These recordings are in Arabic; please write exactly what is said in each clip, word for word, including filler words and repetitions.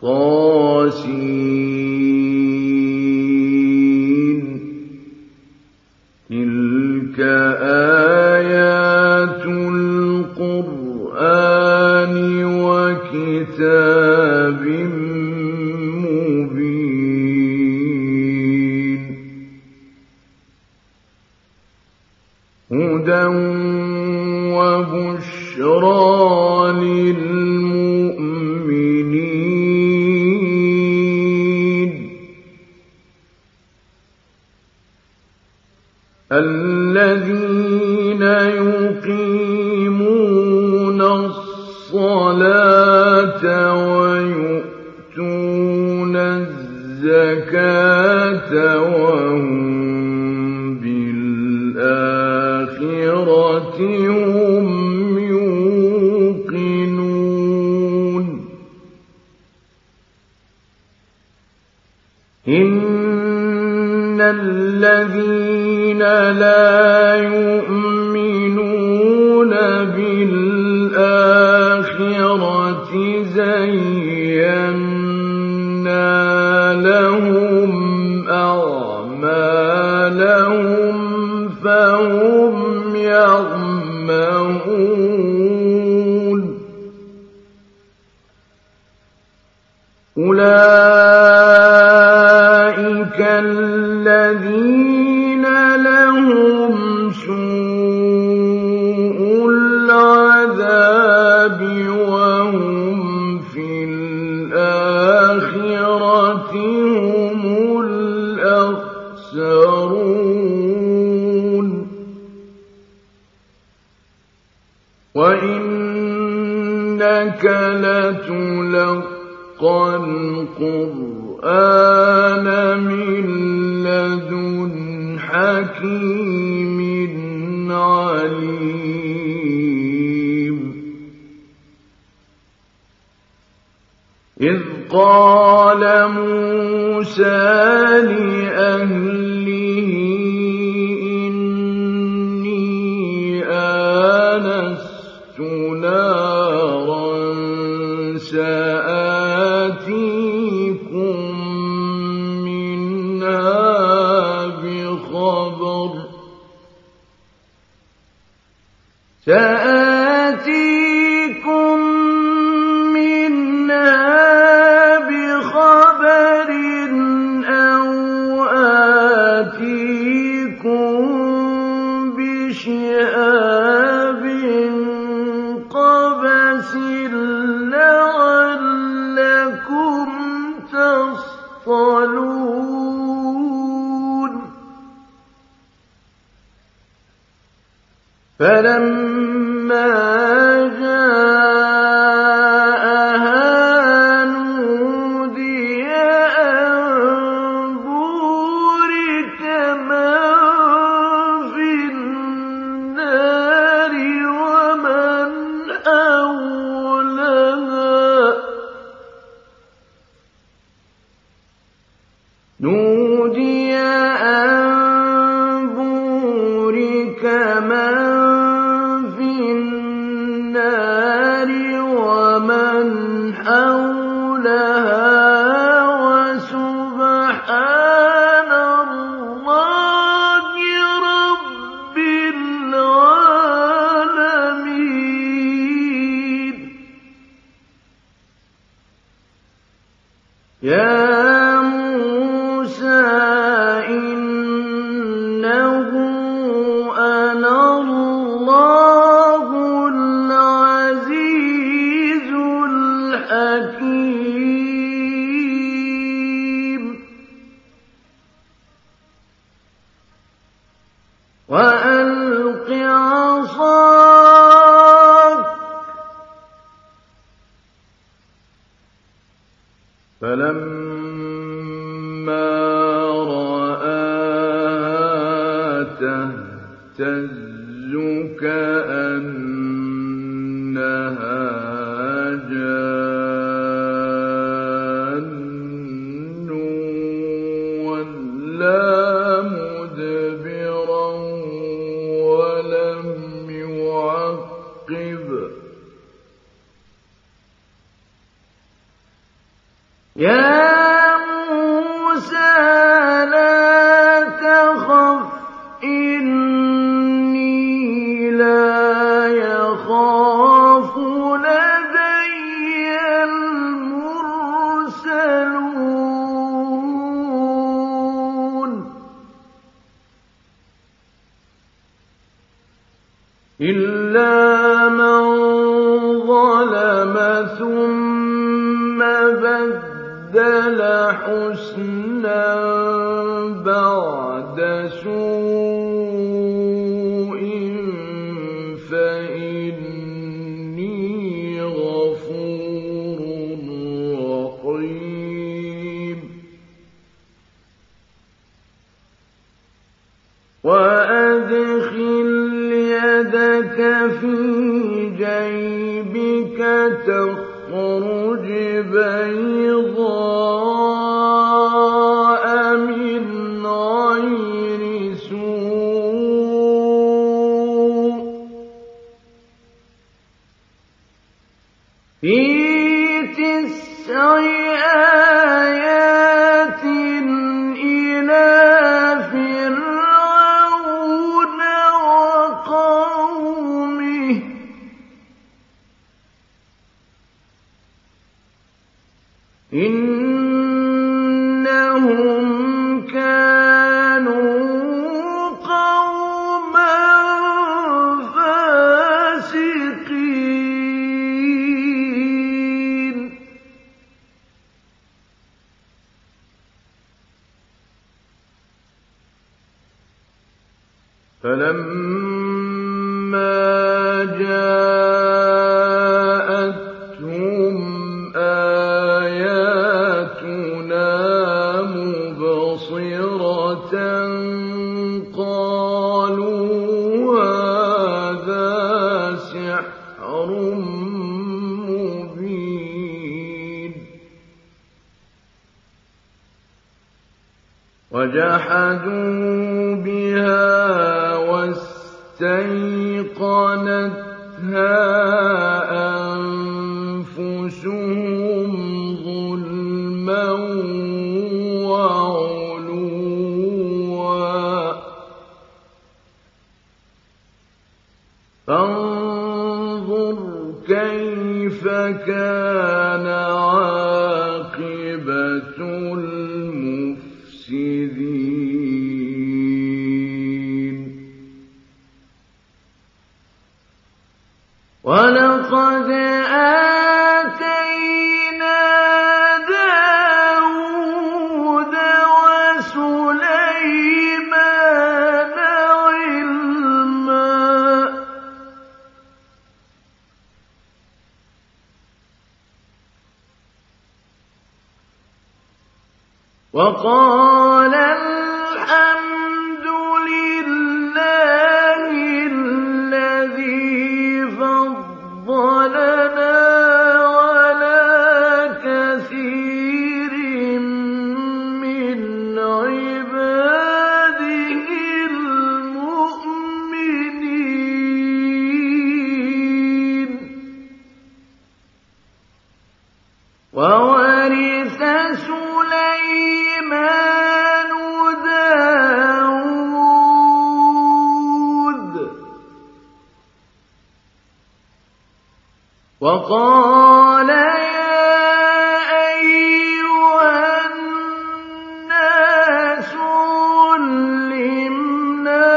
طاسين تلك آيات القرآن وكتاب مبين هدى وبشرى للمؤمنين الذين يقيمون الصلاة ويؤتون الزكاة وهم بالآخرة هم يوقنون إن الذين لا يؤمنون بالآخرة زينا لهم أعمالهم فهم يعمهون أولئك الذين لهم سوء العذاب وهم في الآخرة هم الأخسرون وإنك لتلقى القرآن من لدن حكيم عليم إذ قال موسى لأهله إني آنست نارا سآتيكم منها بخبر سآتيكم منها بخبر أو آتيكم بشهاب قبس لعلكم تصطلون فلما جاءها نودي أن بورك من في النار ومن حولها نودي أن بورك من في النار ومن حولها وسبحان الله رب العالمين يا إنه أنا الله العزيز الحكيم وألق عصاك فلما رآها تهتز كأنها جان ولا مدبرا ولم يعقب يا موسى لا تخف إني لا يخاف لدي المرسلون إلا من ظلم ثم بدل حسنا بعد سوء فإني غفور رحيم وأدخل يدك في جيبك تخرج بيضاء من غير سوء في تسع آيات إلى فرعون وقومه إنهم كانوا قوما فاسقين فلما جاءتهم آياتنا مبصرة قالوا هذا سحر مبين وجحدوا بها واستيقنتها أنفسهم ظلما وعلوا فانظر كيف كان عاقبة المفسدين ولقد آتينا داود وسليمان علما وقال الحمد لله الذي فضلنا على كثير من عباده المؤمنين وورث سليمان داود وقال يا أيها الناس علمنا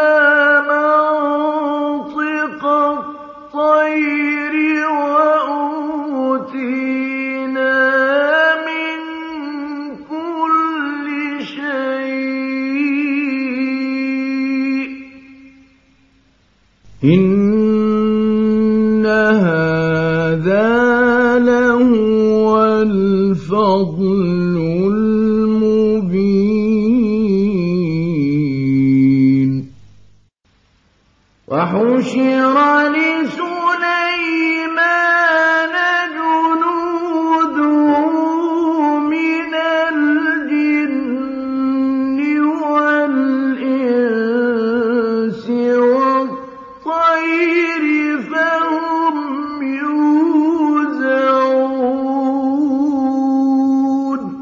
منطق الطير وأوتينا من كل شيء إن هذا لهو الفضل المبين وحشر لسليمان جنوده من الجن والإنس والطير فهم يوزعون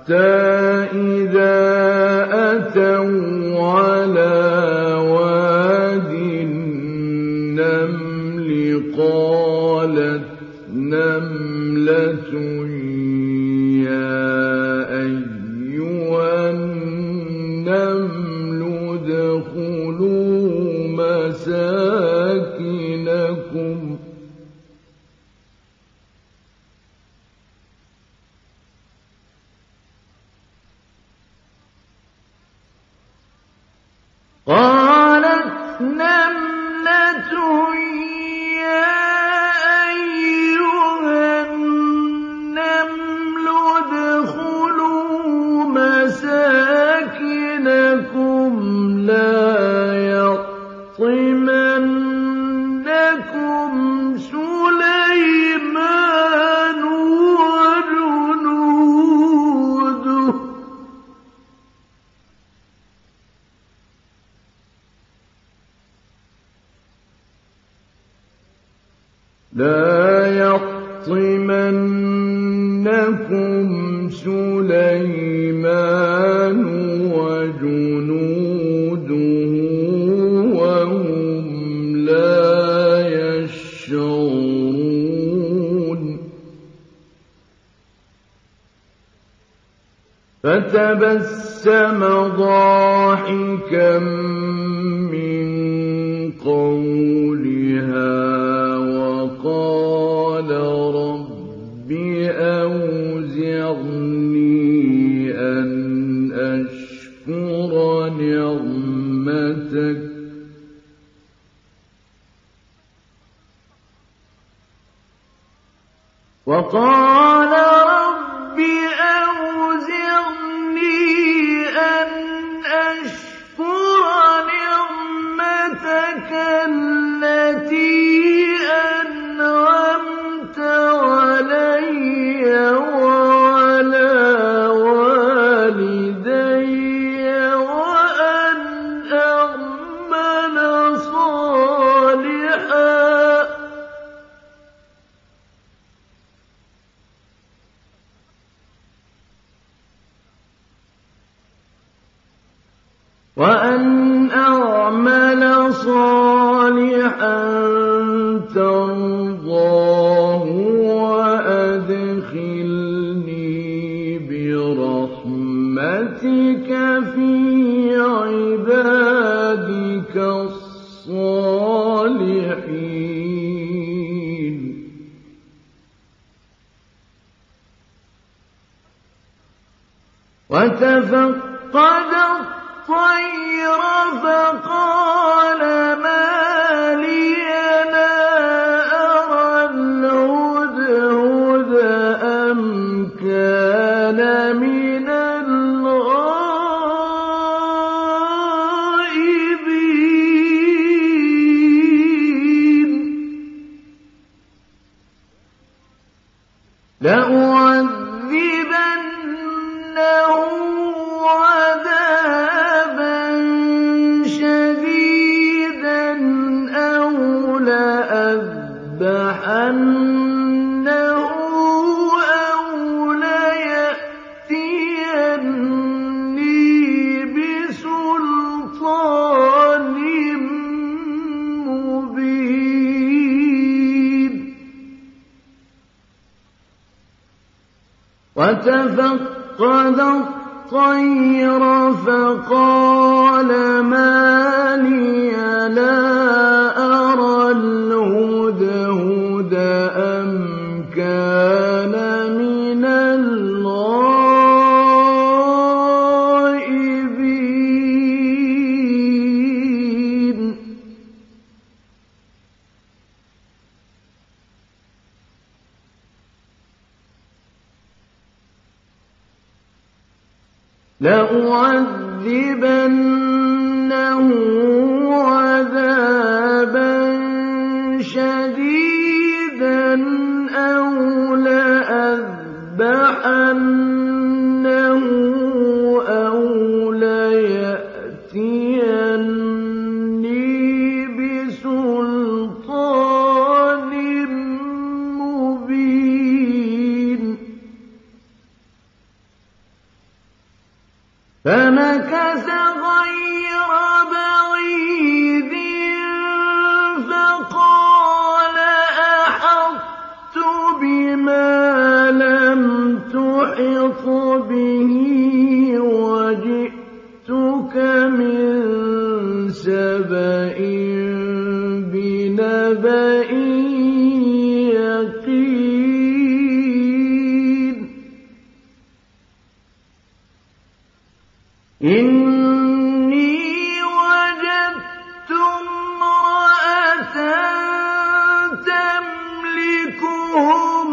إِذَا أَتَوْا عَلَىٰ وَادِ النَّمْلِ قَالَتْ نَمْلَةٌ يَا أَيُّهَا النَّمْلُ ادْخُلُوا مَسَاكِنَكُمْ قالت نملة يا أيها النمل ادخلوا مساكنكم لا يحطمنكم سليمان وجنوده لا يحطمنكم سليمان وجنوده وهم لا يشعرون فتبسم ضاحكا من قولها وقال رب أوزعني أن أشكر نعمتك وقال رب أوزعني أن أشكر نعمتك التي أنعمت علي وعلى والدي وأن أعمل صالحا وأن أعمل صالحا ترضاه وأدخلني برحمتك في عبادك الصالحين وتفقد الطير فقال ما لي لا أرى الهدهد أم كان من الغائبين لأعذبنه عذابا شديدا أو لأذبحنه أو ليأتيني بسلطان مبين وتفقد الطير فقال ما لي لا أرى الهدهد أم كان من الغائبين لأعذبنه عذابا شديدا أو لأذبحنه أو ليأتيني بسلطان مبين قَالَ أَحَطتُ بِمَا لَمْ تُحِطْ بِهِ وَجِئْتُكَ مِن سَبَإٍ بِنَبَإٍ يَقِينٍ إِنِّي وَجَدتُّ امْرَأَةً تَمْلِكُهُمْ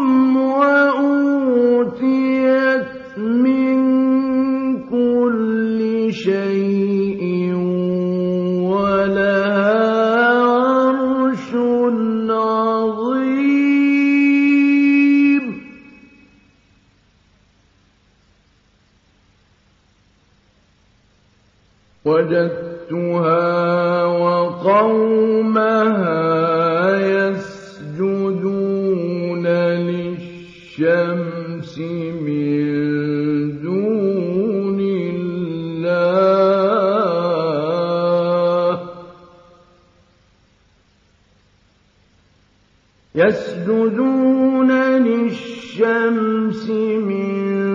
وَأُوتِيَتْ مِن كُلِّ شَيْءٍ وَلَهَا عَرْشٌ عَظِيمٌ وَجَدتُّهَا وَقَوْمَهَا يَسْجُدُونَ لِلشَّمْسِ مِن دُونِ اللَّهِ يَسْجُدُونَ لِلشَّمْسِ مِن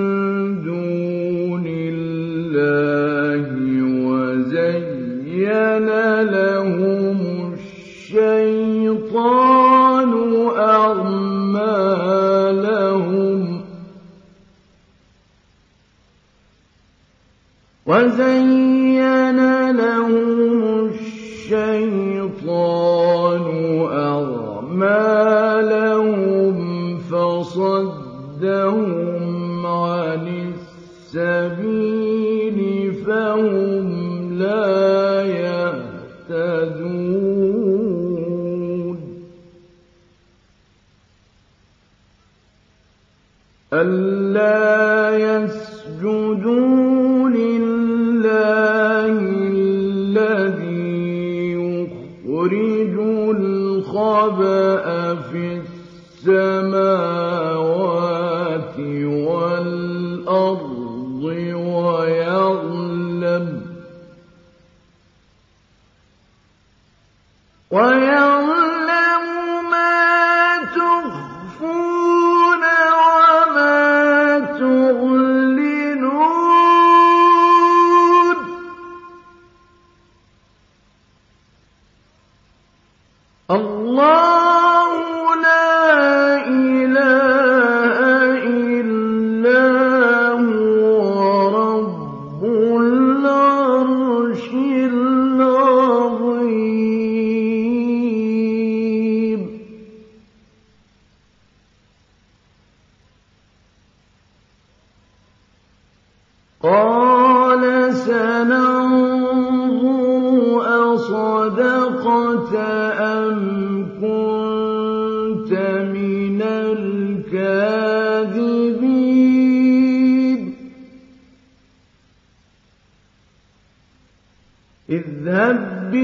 دُونِ اللَّهِ وَزَيَّنَ لَهُمُ الشَّيْطَانُ أَعْمَالَهُمْ وَزَيَّنَ لَهُمُ الشَّيْطَانُ أَعْمَالَهُمْ فَصَدَّهُمْ عَنِ السَّبِيلِ فَهُمْ لَا يَهْتَدُونَ أَلَّا يَسْجُدُوا لِلَّهِ الَّذِي يُخْرِجُ الْخَبْءَ فِي السَّمَاوَاتِ وَالْأَرْضِ وَيَعْلَمُ وَيَعْلَمُ مَا تُخْفُونَ وَمَا تُعْلِنُونَ اللَّهُ لَا إِلَٰهَ إِلَّا هُوَ رَبُّ الْعَرْشِ الْعَظِيمِ قَالَ سَنَنظُرُ أَصَدَقْتَ أَمْ كُنتَ مِنَ الْكَاذِبِينَ اذْهَب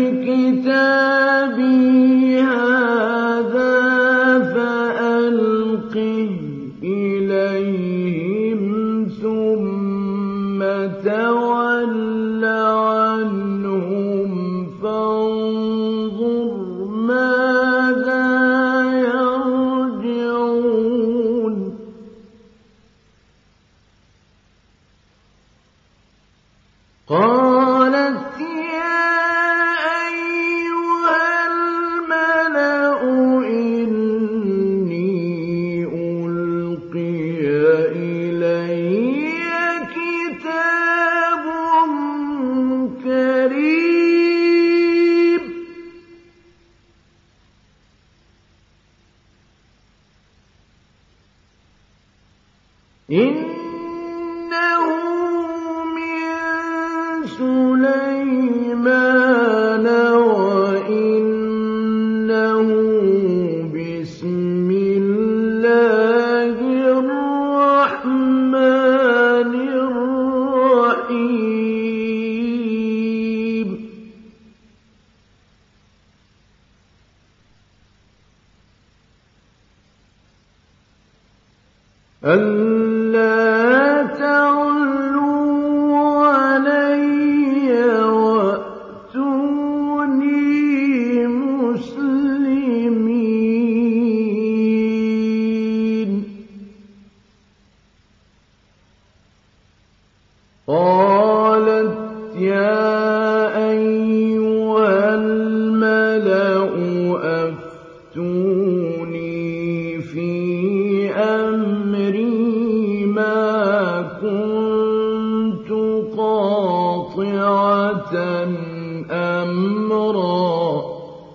بِّكِتَابِي هَٰذَا فَأَلْقِهْ إِلَيْهِمْ ثُمَّ تَوَلَّ عَنْهُمْ فَانظُرْ مَاذَا يَرْجِعُونَ قَالَتْ يَا أَيُّهَا الْمَلَأُ إِنِّي أُلْقِيَ إِلَيَّ كِتَابٌ كَرِيمٌ إِنَّهُ مِن سُلَيْمَانَ وَإِنَّهُ بِسْمِ اللَّهِ الرَّحْمَٰنِ الرَّحِيمِ أَلَّا تَعْلُوا عَلَيَّ وَأْتُونِي مُسْلِمِينَ أفتوني في أمري ما كنت قاطعة أمرا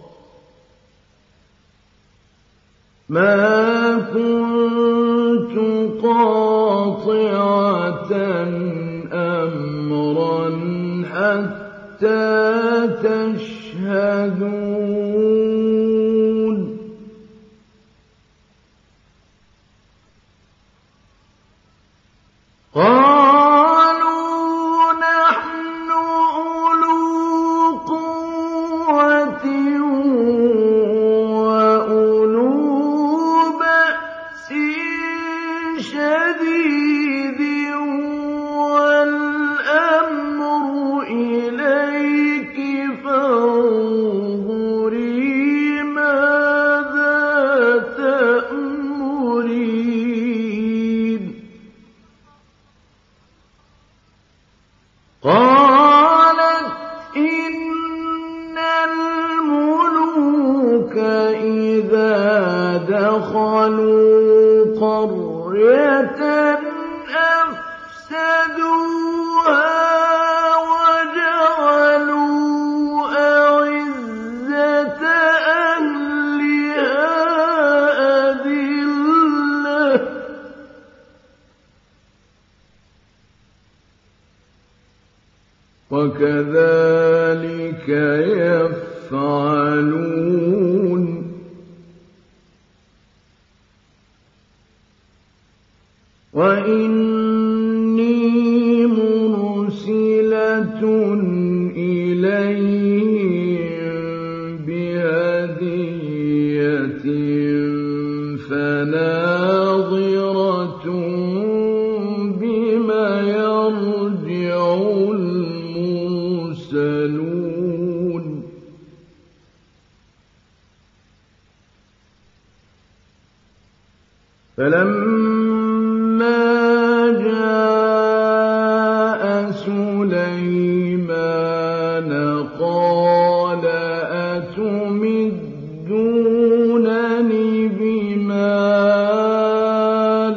ما كنت قاطعة أمرا حتى تشهدون قالوا نحن أولو قوة وأولو بأس شديد والأمر إليك فانظري ماذا تأمرين قالت إن الملوك إذا دخلوا قرية أفسدوها وجعلوا أعزة أهلها أذلة وكذلك يفعلون وإني مرسلة إليهم بهدية فناظرة بما يرجع المرسلون فلما جاء سليمان قال أتمدونني بمال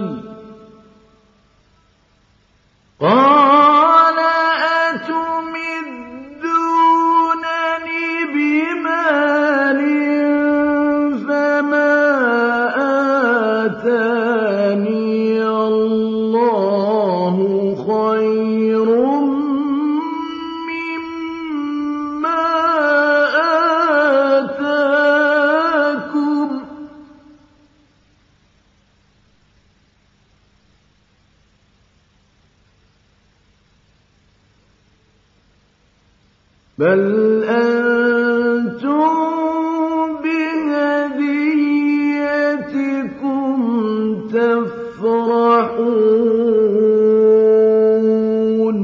قال أتمدونني بمال فما آتاني الله خير مما آتاكم بل أنتم بهديتكم تفرحون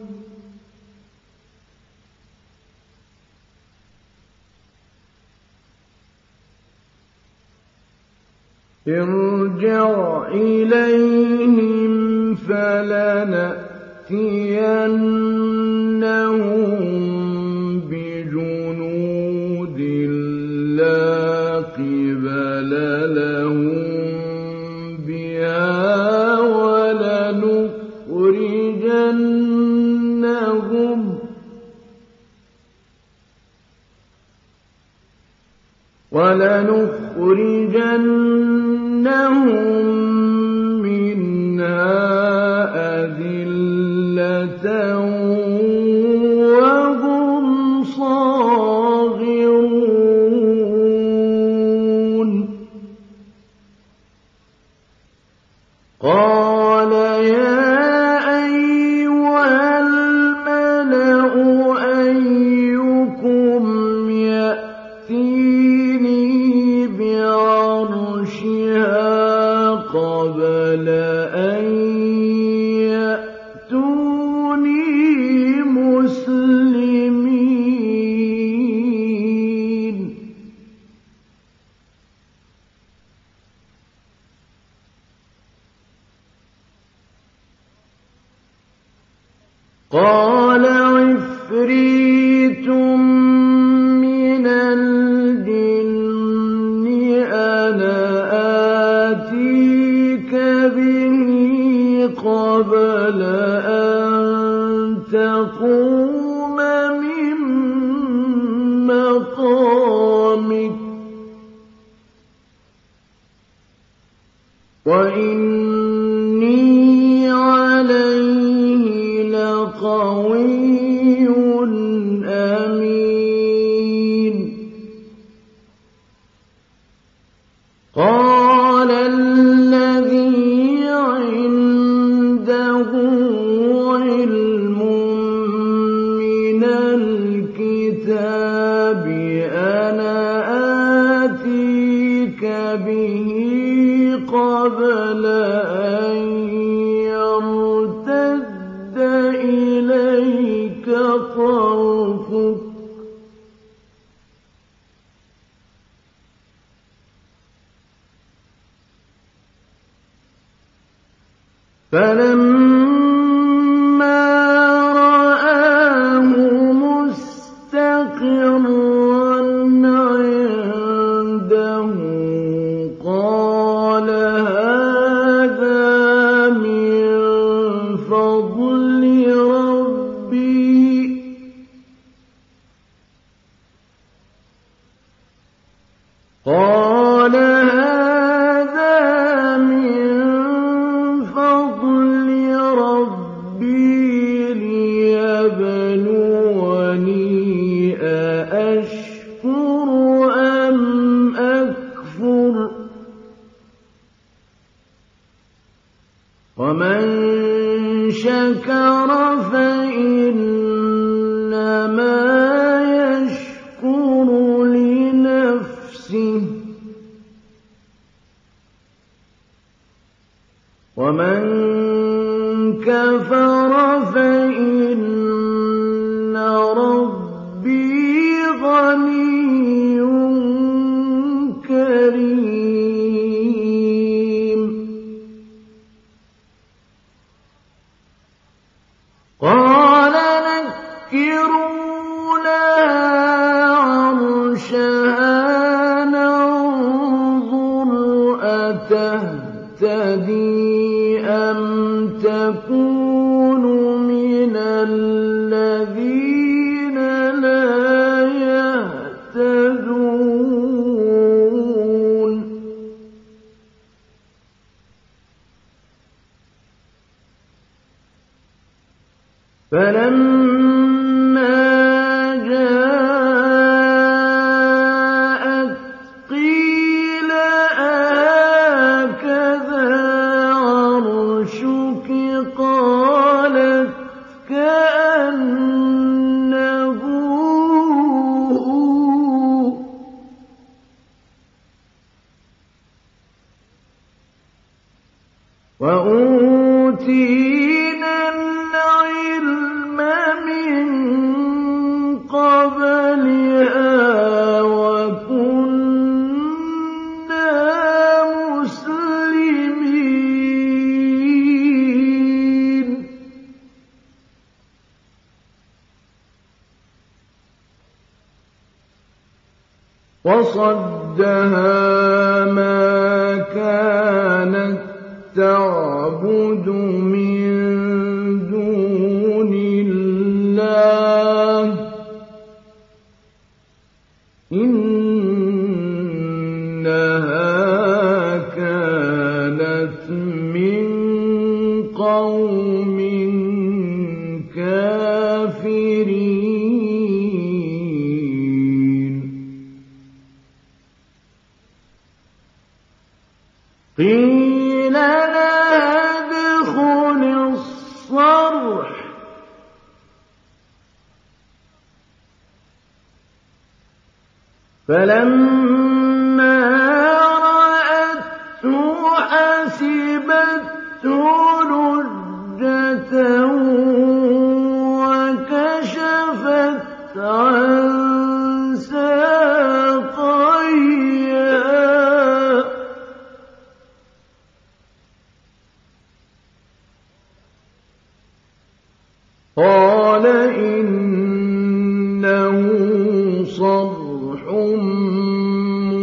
ارجع إليهم فلنأتينهم بجنود لا قبل لهم بها ولنخرجنهم ولنخرجنهم منها أذلة وهم صاغرون قال يا أيها الملأ أيكم يأتيني بعرشها قبل أن يأتوني مسلمين قال عفريت من الجن وَإِنِّي عَلَيْهِ لَقَوِيٌّ أَمِينٌ. قَالَ الَّذِي عِندَهُ عِلْمٌ مِّنَ الْكِتَابِ أَنَا آتِيكَ بِهِ قَبْلَ أَن يَرْتَدَّ إِلَيْكَ طَرْفُكَ ۚ فَلَمَّا رَآهُ مُسْتَقِرًّا عِندَهُ قَالَ هَٰذَا مِن فَضْلِ رَبِّي قَالَ هَٰذَا مِن فَضْلِ رَبِّي لِيَبْلُوَنِي أَأَشْكُرُ أَمْ أَكْفُرُ ۖ وَمَن شَكَرَ فَإِنَّمَا يَشْكُرُ لِنَفْسِهِ ۖ وَمَن كَفَرَ فَإِنَّ رَبِّي غَنِيٌّ كَرِيمٌ. قَالَ نَكِّرُوا لَهَا عَرْشَهَا نَنظُرْ أَتَهْتَدِي أَمْ تَكُونُ مِنَ الَّذِينَ لَا يَهْتَدُونَ. فَلَمَّا جَاءَتْ قِيلَ أَهَٰكَذَا عَرْشُكِ ۖ قَالَتْ كَأَنَّهُ هُوَ ۚ وَأُوتِينَا الْعِلْمَ مِن قَبْلِهَا وَكُنَّا مُسْلِمِينَ. وَصَدَّهَا مَا كَانَتْ تَعْبُدُ مِن دُونِ اللَّهِ ۖ إِنَّهَا كَانَتْ مِن قَوْمٍ كَافِرِينَ. قِيلَ لَهَا ادْخُلِي الصَّرْحَ ۖ فَلَمَّا رَأَتْهُ حَسِبَتْهُ لُجَّةً وَكَشَفَتْ عَن سَاقَيْهَا ۚ قَالَ إِنَّهُ صَرْحٌ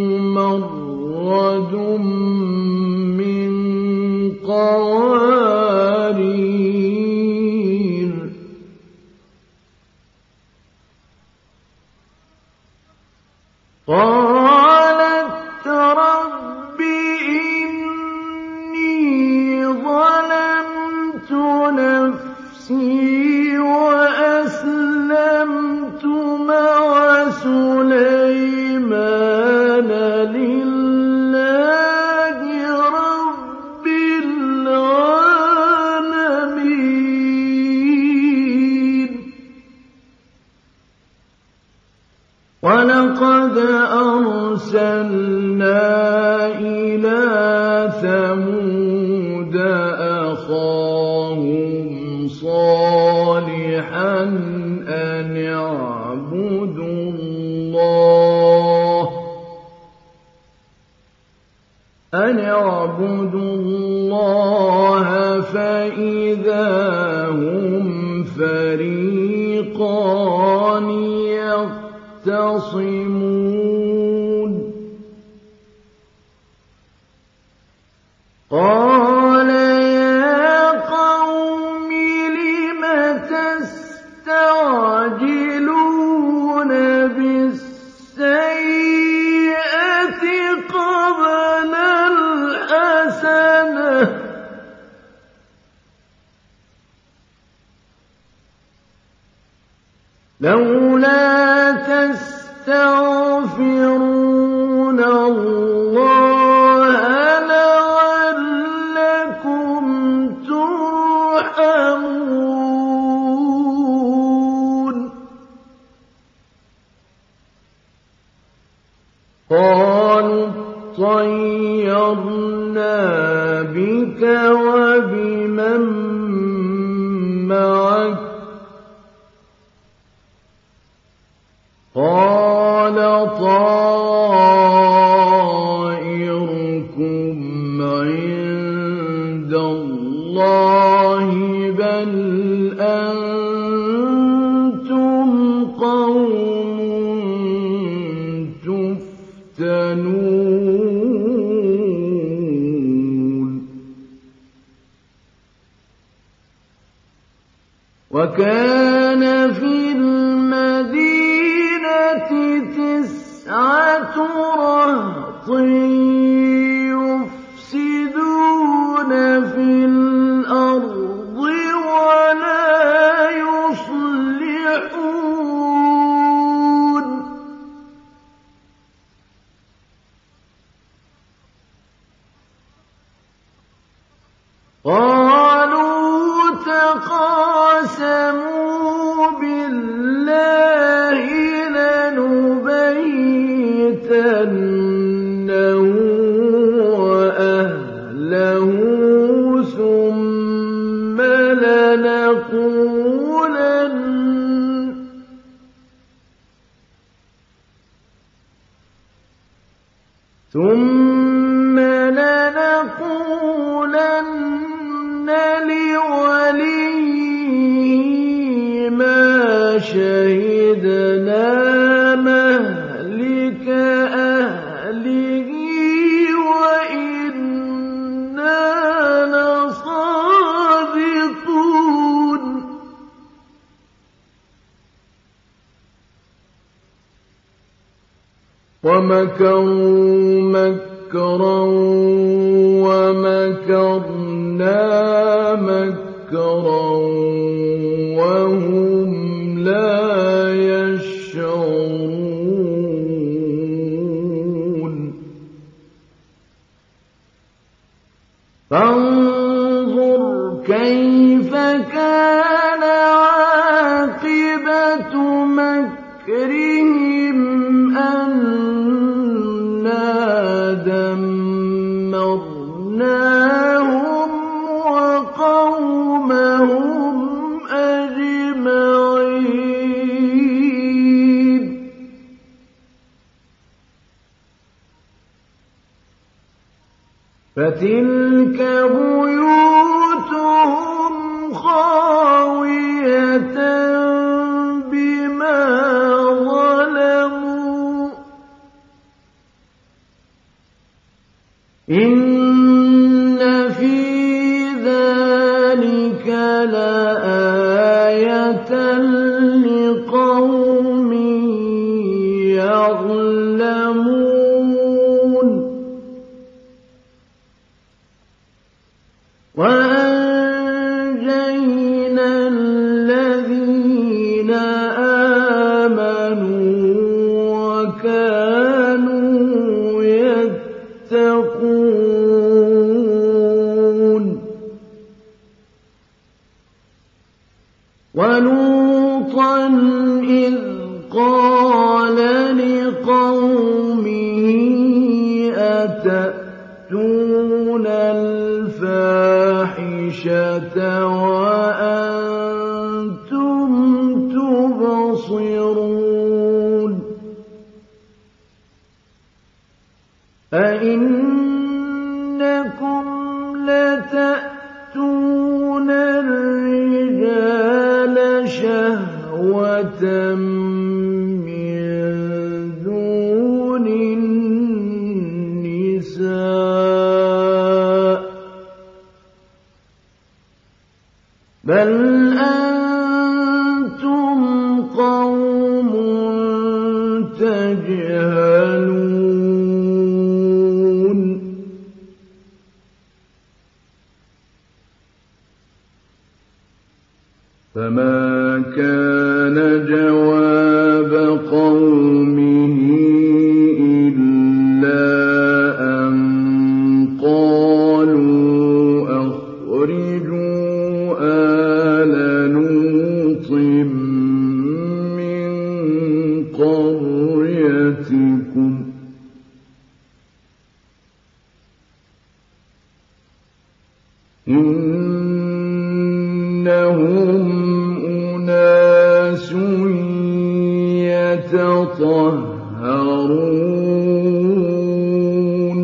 أَرْسَلْنَا إِلَىٰ ثَمُودَ أَخَاهُمْ صَالِحًا أَنِ اعْبُدُوا اللَّهَ أَنِ اعْبُدُوا اللَّهَ فَإِذَا هُمْ فَرِيقَانِ يَخْتَصِمُونَ قَالَ يَا قَوْمِ لِمَ تَسْتَعْجِلُونَ بِالسَّيِّئَةِ قَبْلَ الْحَسَنَةِ ۖ لَوْلَا تَسْتَغْفِرُونَ اللَّهَ لَعَلَّكُمْ تُرْحَمُونَ قَالُوا اطَّيَّرْنَا بِكَ وَبِمَن مَّعَكَ ۚ قَالَ طَائِرُكُمْ عِندَ اللَّهِ بَلْ أَنتُمْ قَوْمٌ تُفْتَنُونَ وَكَانَ فِي الْمَدِينَةِ تِسْعَةُ رَهْطٍ يُفْسِدُونَ فِي الْأَرْضِ وَلَا يُصْلِحُونَ قَالُوا تَقَاسَمُوا بِاللَّهِ لَنُبَيِّتَنَّهُ وَأَهْلَهُ ثُمَّ لَنَقُولَنَّ ثُمَّ لَنَقُولَنَّ لِوَلِيِّهِ مَا شَهِدْنَا مَهْلِكَ أَهْلِهِ وَإِنَّا لَصَادِقُونَ وَمَكَرُوا مَكْرًا وَمَكَرْنَا مَكْرًا وَهُمْ لَا يَشْعُرُونَ فَانظُرْ كَيْفَ كَانَ عَاقِبَةُ مَكْرِهِمْ أَنَّا دَمَّرْنَاهُمْ وَقَوْمَهُمْ أَجْمَعِينَ فَتِلْكَ بُيُوتُهُمْ خَاوِيَةً بِمَا ظَلَمُوا ۗ إِنَّ فِي ذَلِكَ لَآيَةً لِقَوْمٍ يَعْلَمُونَ وَأَنجَيْنَا الَّذِينَ آمَنُوا وَكَانُوا يَتَّقُونَ وَلُوطًا إِذْ قَالَ لِقَوْمِهِ وأنتم تبصرون أئنكم لتأتون الرجال شهوة من دون النساء بل أنتم قوم تجهلون فما كان جواب قومه إلا أن قالوا أخرجوا آل لوط من قريتكم إنهم أناس يتطهرون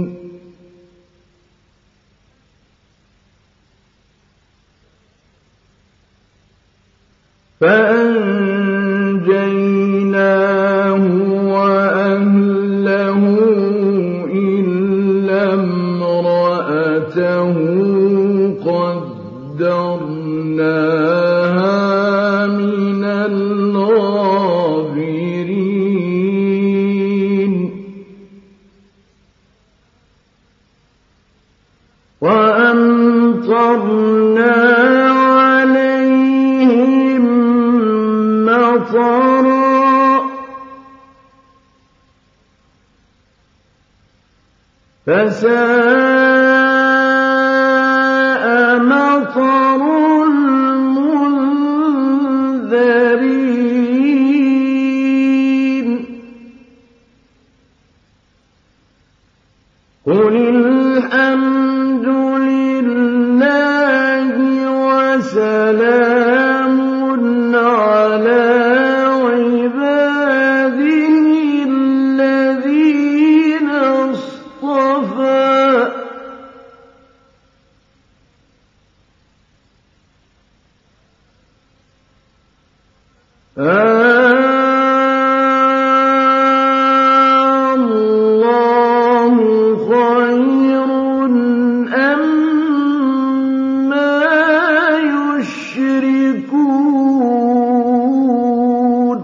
فأنجيناه وأهله إلا امرأته قدرناها من الغابرين وأمطرنا عليهم مطرا فساء مطر المنذرين قل الحمد لله وسلام على عباده الذين اصطفى الله خير أما يشركون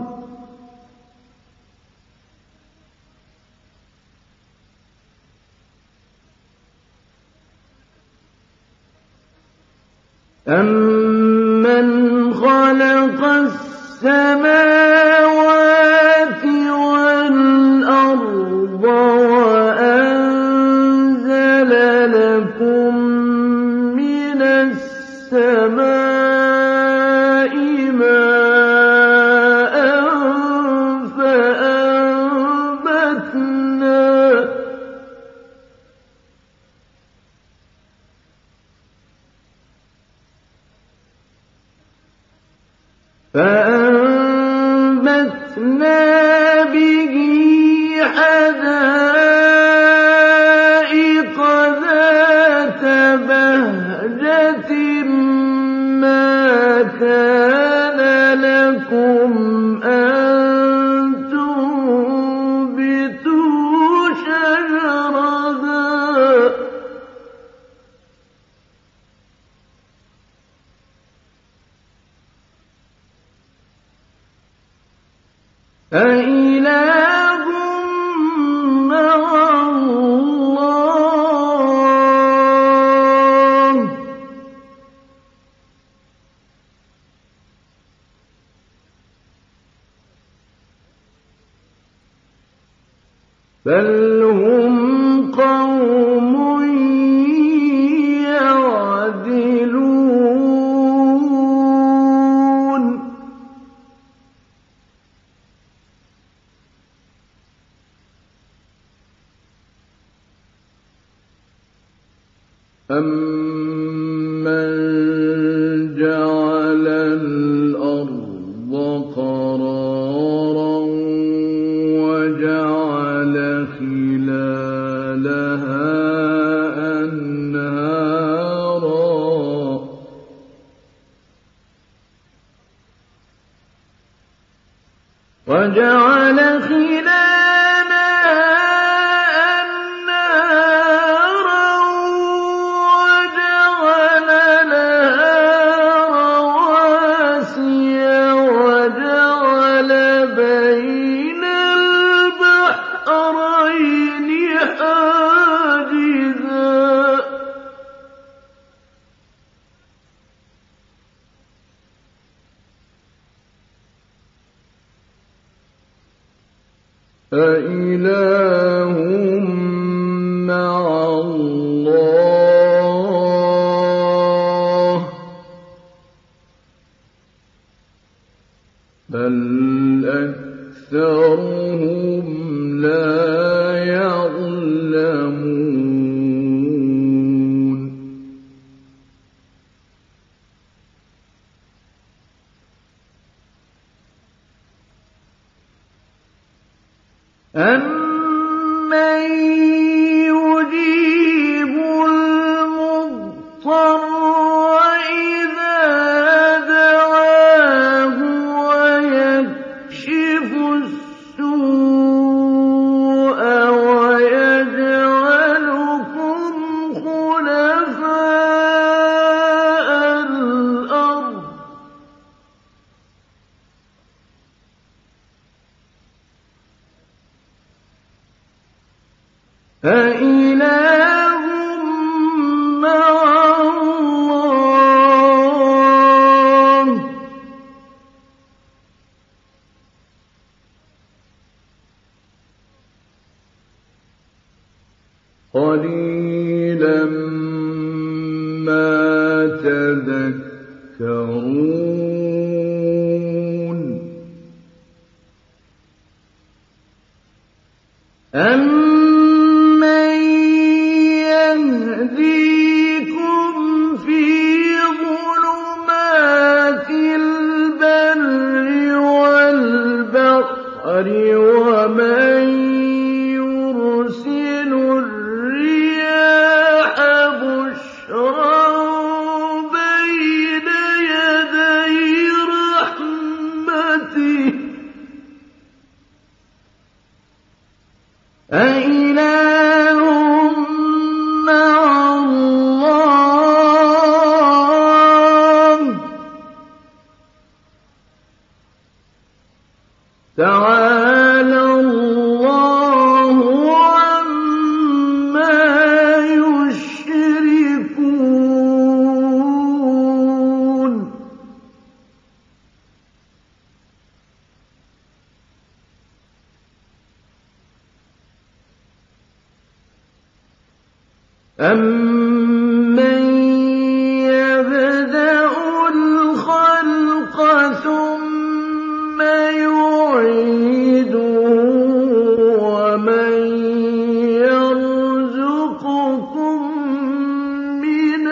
أَمَّنْ خَلَقَ السَّمَاوَاتِ وَالْأَرْضَ وَأَنزَلَ لَكُم مِّنَ السَّمَاءِ مَاءً فَأَنبَتْنَا فأنبتنا به حدائق ذات بهجة ما كان لكم أن تنبتوا شجرها أإله مع الله بل هم قوم يعدلون أَمَّن لها أنهارا وجعل خلالها أنهارا وجعل لها رواسي وجعل بين البحرين حاجزا أإله مع الله بل أكثرهم لا يعلمون أَمَّن يُجِيبُ الْمُضْطَرَّ إِذَا دَعَاهُ وَيَكْشِفُ السُّوءَ وَيَجْعَلُكُمْ خُلَفَاءَ الْأَرْضِ أإله مع الله قليلا ما تذكرون أَمَّن يَهْدِيكُمْ فِي ظُلُمَاتِ الْبَرِّ وَالْبَحْرِ وَمَن يُرْسِلُ الرِّيَاحَ بُشْرًا بَيْنَ يَدَيْ رَحْمَتِهِ أإله مع الله تعالى الله عما يشركون أَمَّن يَبْدَأُ الْخَلْقَ ثُمَّ يُعِيدُهُ وَمَن يَرْزُقُكُم مِّنَ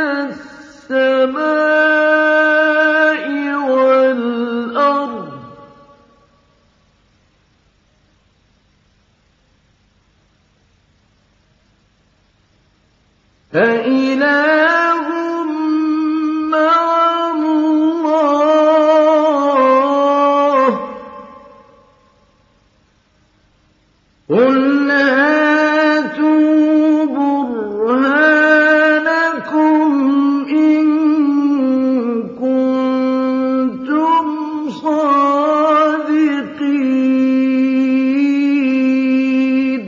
السَّمَاءِ وَالْأَرْضِ أإله مع الله قُلْ هَاتُوا بُرْهَانَكُمْ إِن كُنتُمْ صَادِقِينَ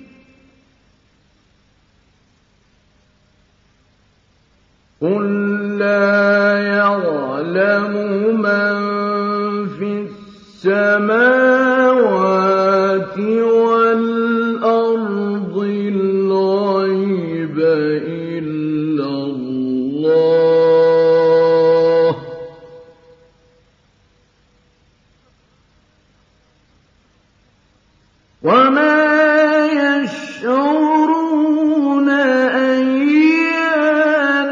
قُل لَّا يَعْلَمُ مَن فِي السَّمَاوَاتِ وَالْأَرْضِ الْغَيْبَ إِلَّا اللَّهُ وَمَا يَشْعُرُونَ أَيَّانَ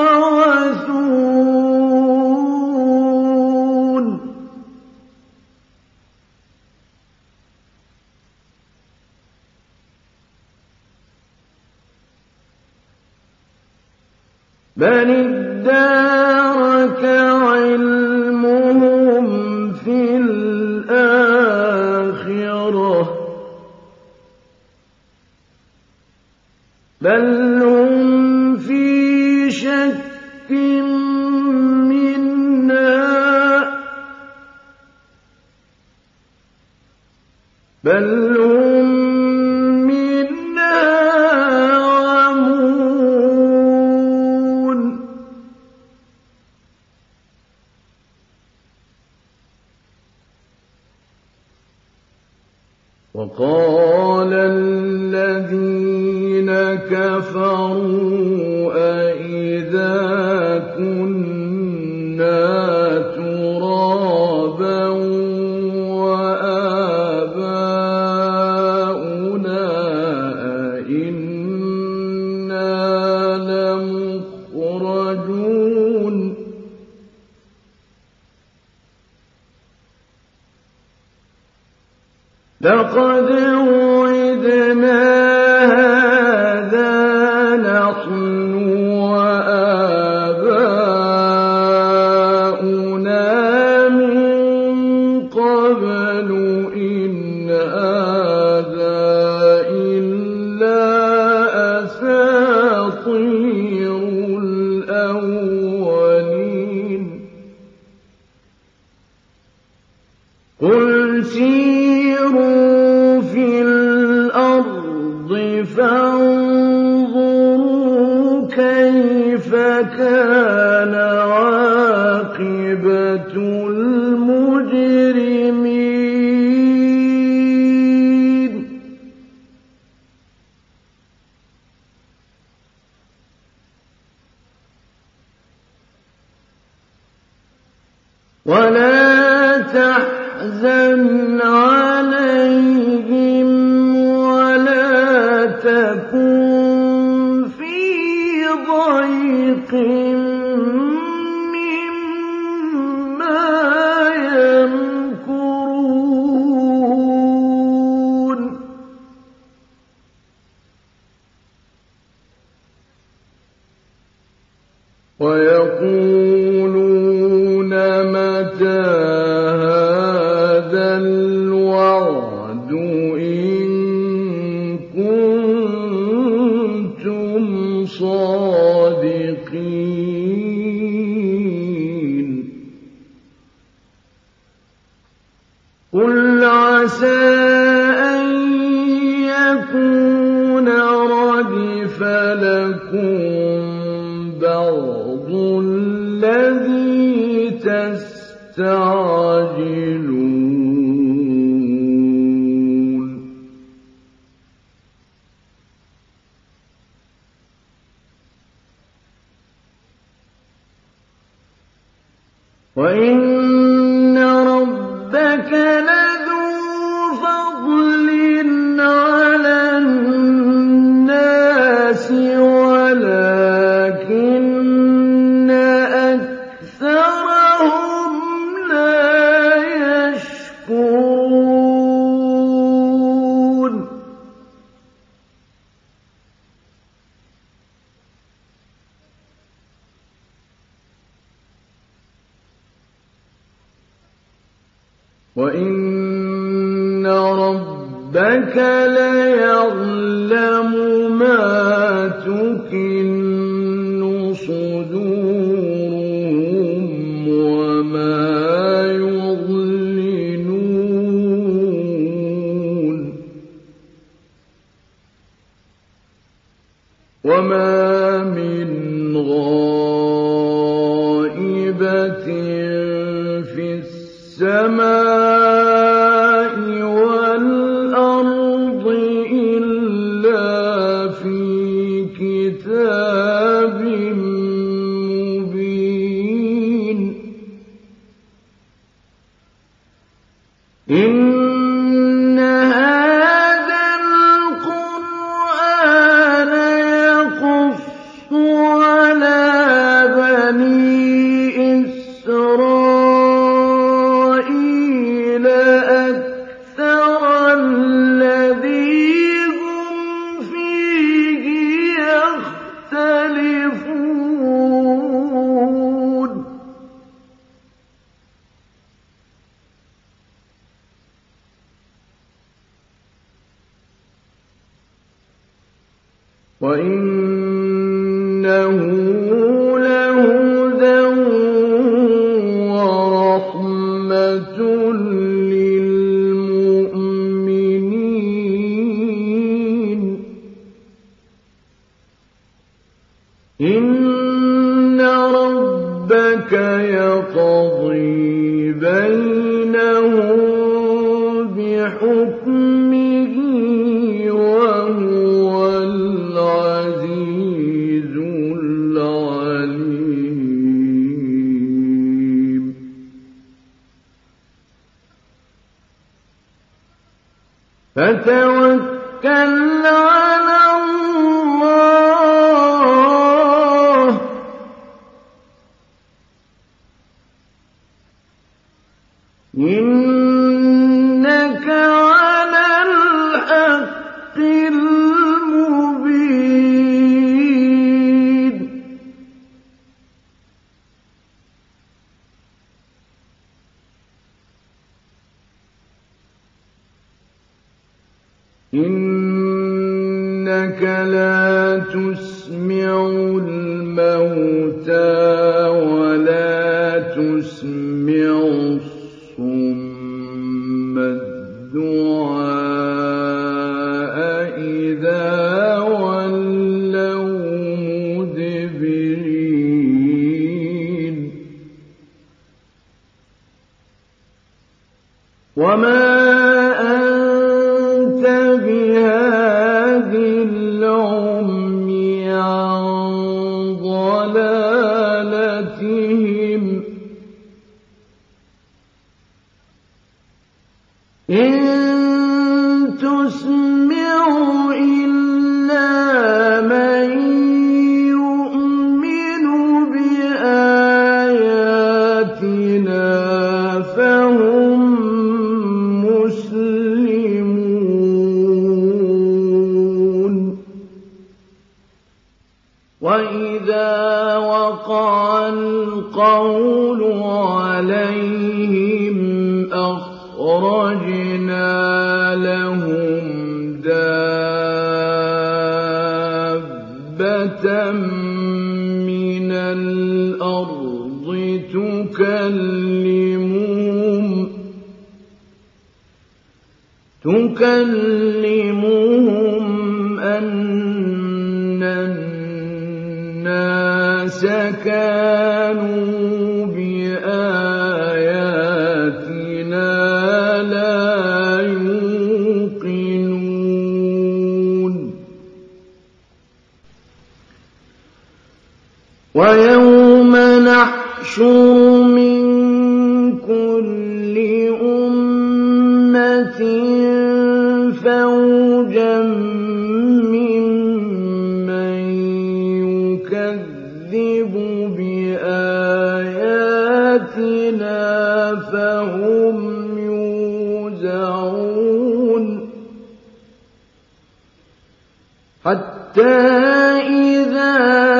يُبْعَثُونَ بل ادارك علمهم في الآخرة بل هم في شك منها بل هم منها عمون وقال الذين كفروا أئذا كنا ترابا وآباؤنا أئنا لمخرجون لقد وعدنا هذا نحن وآباؤنا من قبل إن هذا إلا أساطير الأولين قل سيروا في الأرض فانظروا كيف كان عاقبة المجرمين ولا تحزن عليهم ولا تكن في ضيق مما يمكرون ويقولون متى هذا الوعد إن كنتم صادقين قل عسى أن يكون ردف لكم بعض الذي تستعجلون وإن ربك لذو فضل على الناس ولكن أكثرهم لا يشكرون وإن ربك ليعلم ما تكن صدورهم وما يعلنون وما من غائبة في السماء والأرض إلا في كتاب مبين إن هذا القرآن يقص على بني إسرائيل وَإِنَّهُ لَهُدًى وَرَحْمَةٌ لِّلْمُؤْمِنِينَ إِنَّ رَبَّكَ يَقْضِي بَيْنَهُم بِحُكْمِهِ وَهُوَ الْعَزِيزُ الْعَلِيمُ فَتَوَكَّلْ عَلَى اللَّهِ إِنَّكَ عَلَى الْحَقِّ الْمُبِينِ إِنَّكَ لَا تُسْمِعُ الْمَوْتَىٰ وَلَا تُسْمِعُ الصُّمَّ الدُّعَاءَ إِذَا وَلَّوْا مُدْبِرِينَ وَمَا أَنتَ بِهَادِ الْعُمْيِ عَن ضَلَالَتِهِمْ إِن تُسْمِعُ إِلَّا مَن يُؤْمِنُ بِآيَاتِنَا فَهُم مُّسْلِمُونَ وَإِذَا وَقَعَ الْقَوْلُ عَلَيْهِمْ أَخْرَجْنَا لَهُمْ دَابَّةً مِّنَ الْأَرْضِ تُكَلِّمُهُمْ تُكَلِّمُهُمْ أَنَّ النَّاسَ كَانُوا بِآيَاتِنَا لَا يُوقِنُونَ وَيَوْمَ نَحْشُرُ مِن كُلِّ أُمَّةٍ فَوْجًا مِّمَّن يُكَذِّبُ بِآيَاتِنَا فَهُمْ يُوزَعُونَ حَتَّىٰ إِذَا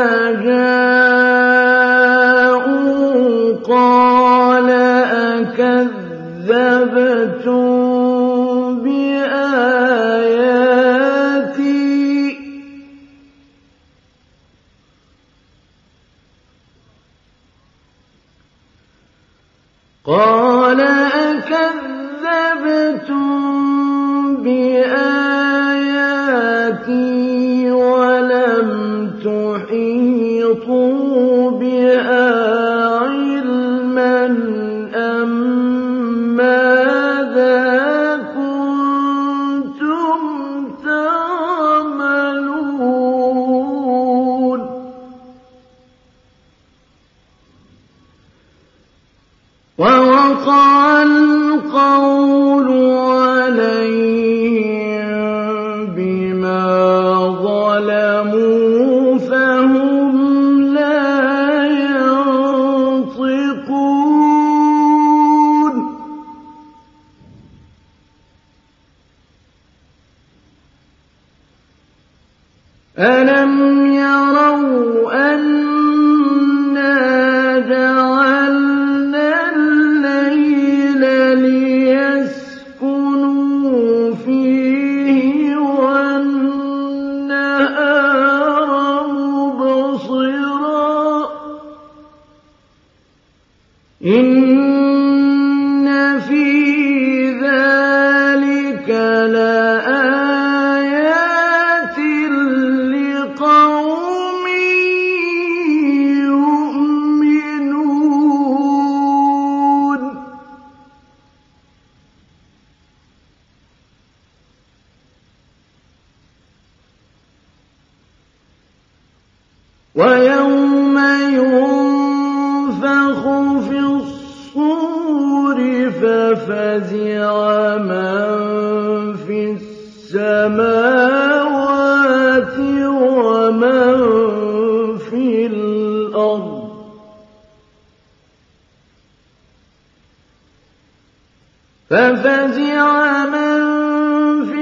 جَاءُوا قَالَ أَكَذَّبْتُم بِآيَاتِي قَالَ أَكَذَّبْتُم بِآيَاتِي وَلَمْ تُحِيطُوا بِهَا عِلْمًا أَم مَّاذَا كُنتُمْ تَعْمَلُونَ وَوَقَعَ الْقَوْلُ عَلَيْهِم بِمَا ظَلَمُوا فَهُمْ لَا يَنطِقُونَ أَلَمْ يَرَوْا أَنَّا جَعَلْنَا اللَّيْلَ لِيَسْكُنُوا فِيهِ وَالنَّهَارَ ويوم ينفخ في الصور ففزع من في السماوات ومن في الأرض ففزع من في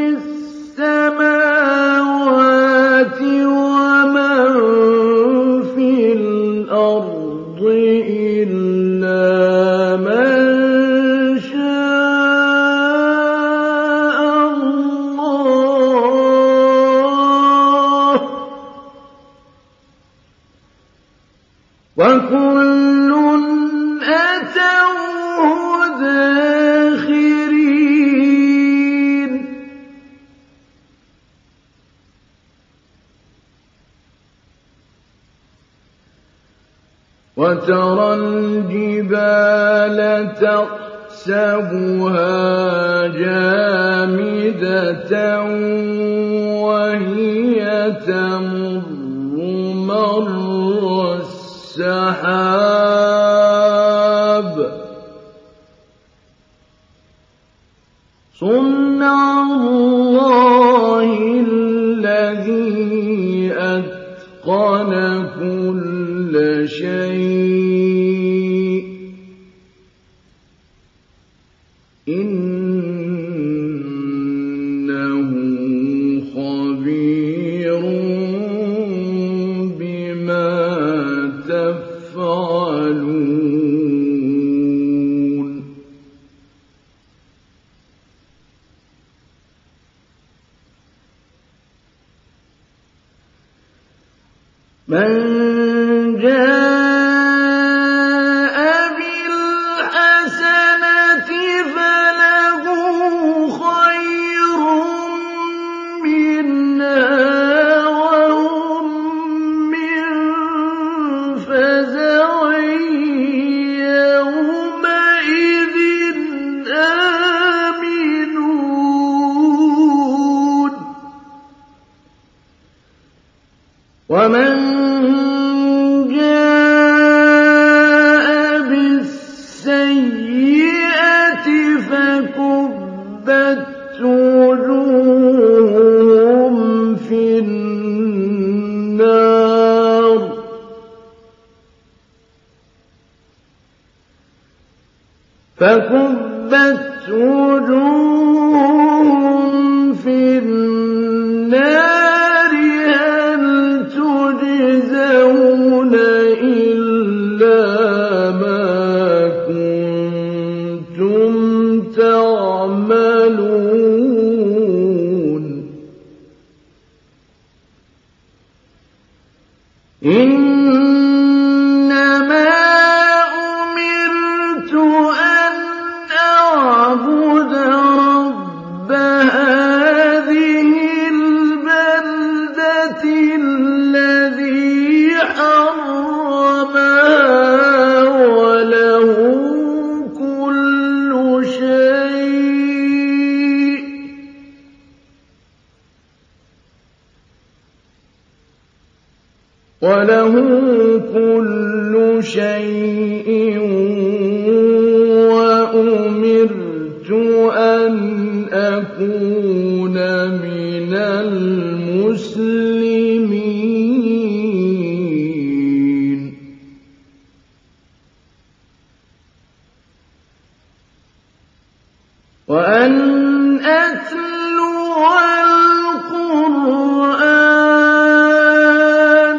السماوات ومن في الأرض إلا من شاء الله وكل أتوه داخرين وترى الجبال تحسبها جامدة وهي تمر مر السحاب صنع الله الذي أتقن كل شيء إنه خبير بما تفعلون من جاء بالحسنة فله خير منها وهم من فزع يومئذ آمنون ومن فكبت وجوههم في النار فكبت وجوههم في النار هل تجزون إلا ما كنتم تعملون إنما أمرت أن أعبد رب هذه البلدة الذي حرمها وله كل شيء وله كل شيء وأمرت أن أكون من المسلمين وأن أتلو القرآن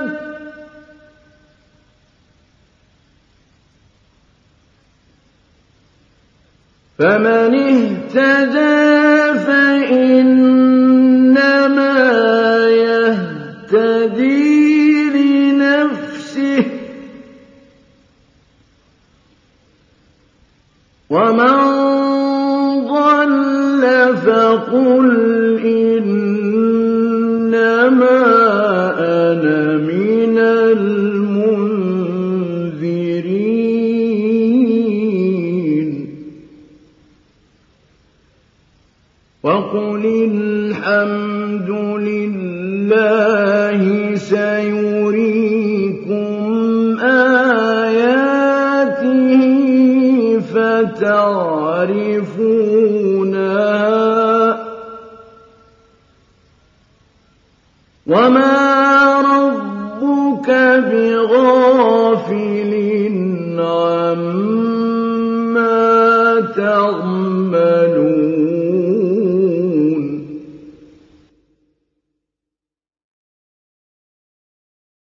فمن اهتدى فإنما يهتدي لنفسه ومن ضل فقل إنما أنا من المنذرين وقل الحمد لله سيريكم تعرفونها وما ربك بغافل